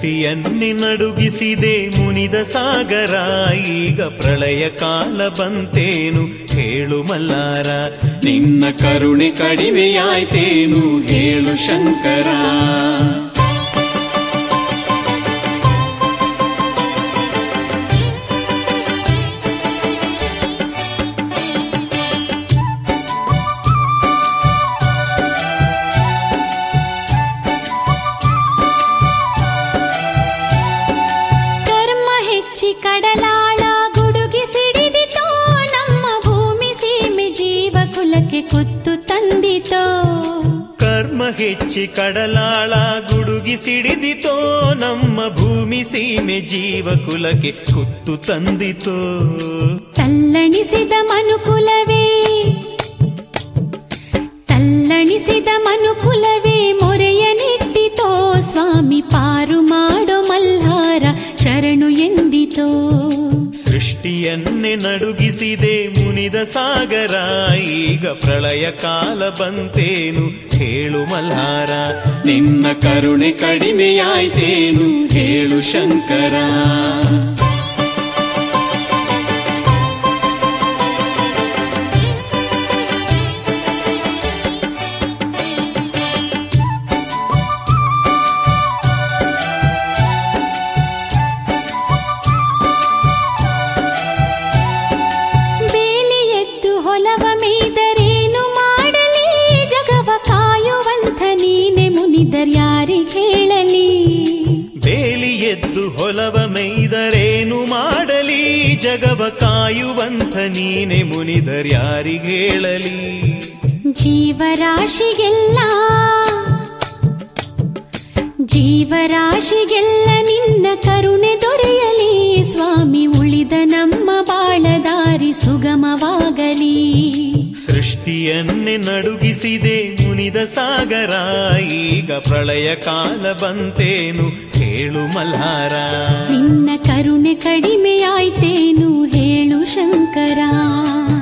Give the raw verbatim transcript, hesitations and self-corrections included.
ಸೃಷ್ಟಿಯನ್ನೇ ನಡುಗಿಸಿದೆ ಮುನಿದ ಸಾಗರ, ಈಗ ಪ್ರಳಯ ಕಾಲ ಬಂತೇನು ಹೇಳು ಮಲ್ಲಾರ. ನಿನ್ನ ಕರುಣೆ ಕಡಿಮೆಯಾಯ್ತೇನು ಹೇಳು ಶಂಕರ. ಕಡಲಾಳ ಗುಡುಗಿ ಸಿಡಿದಿತೋ, ನಮ್ಮ ಭೂಮಿ ಸೀಮೆ ಜೀವಕುಲಕ್ಕೆ ಕುತ್ತು ತಂದಿತೋ. ಕರ್ಮ ಹೆಚ್ಚಿ ಕಡಲಾಳ ಗುಡುಗಿ ಸಿಡಿದಿತೋ, ನಮ್ಮ ಭೂಮಿ ಸೀಮೆ ಜೀವಕುಲಕ್ಕೆ ಕುತ್ತು ತಂದಿತೋ. ತಲ್ಲಣಿಸಿದ ಮನುಕುಲವೇ ತಲ್ಲಣಿಸಿದ ಮನುಕುಲವೇ ಮೊರೆಯ ನೆಟ್ಟಿತೋ, ಸ್ವಾಮಿ ಪಾರು ಮಾಡೋ ಮಲ್ಹಾರ ಶರಣು ಎಂದಿತೋ. ಸೃಷ್ಟಿಯನ್ನೇ ನಡುಗಿಸಿದೆ ಮುನಿದ ಸಾಗರ, ಈಗ ಪ್ರಳಯ ಕಾಲ ಬಂತೇನು ಹೇಳು ಮಲ್ಹಾರ. ನಿನ್ನ ಕರುಣೆ ಕಡಿಮೆಯಾಯ್ತೇನು ಹೇಳು ಶಂಕರ. ಯಾರಿಗೇಳಲಿ ಬೇಲಿ ಎದ್ದು ಹೊಲವ ಮೇಯ್ದರೇನು ಮಾಡಲಿ, ಜಗವ ಕಾಯುವಂಥ ನೀನೆ ಮುನಿದರ್ಯಾರಿಗೇಳಲಿ. ಜೀವರಾಶಿಗೆಲ್ಲ ಜೀವರಾಶಿಗೆಲ್ಲ ನಿನ್ನ ಕರುಣೆ ದೊರೆಯಲಿ, ಸ್ವಾಮಿ ಉಳಿದ ನಮ್ಮ ಬಾಳದಾರಿ ಸುಗಮವಾಗಲಿ. ಸೃಷ್ಟಿಯನ್ನೇ ನಡುಗಿಸಿದೆ ಮುನಿದ ಸಾಗರ, ಈಗ ಪ್ರಳಯ ಕಾಲ ಬಂತೇನು ಹೇಳು ಮಲ್ಹಾರ. ನಿನ್ನ ಕರುಣೆ ಕಡಿಮೆಯಾಯ್ತೇನು ಹೇಳು ಶಂಕರ.